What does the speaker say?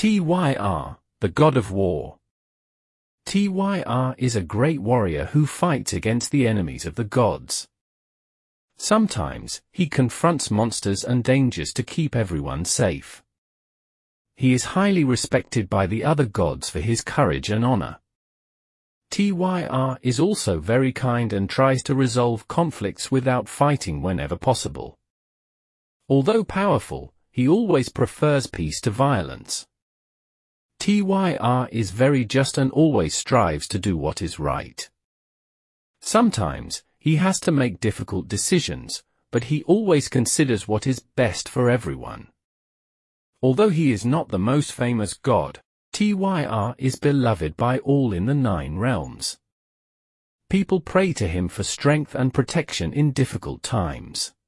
Tyr, the god of war. Tyr is a great warrior who fights against the enemies of the gods. Sometimes, he confronts monsters and dangers to keep everyone safe. He is highly respected by the other gods for his courage and honor. Tyr is also very kind and tries to resolve conflicts without fighting whenever possible. Although powerful, he always prefers peace to violence. Tyr is very just and always strives to do what is right. Sometimes, he has to make difficult decisions, but he always considers what is best for everyone. Although he is not the most famous god, Tyr is beloved by all in the 9 realms. People pray to him for strength and protection in difficult times.